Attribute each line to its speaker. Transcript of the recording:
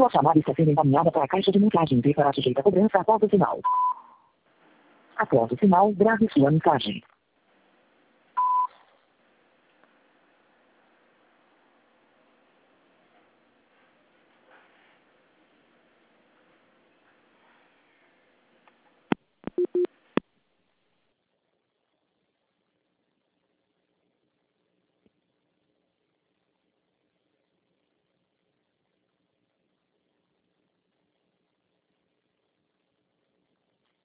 Speaker 1: Sua chamada está sendo encaminhada para a caixa de mensagem e será sujeita a cobrança após o sinal. Após o sinal, grave sua mensagem.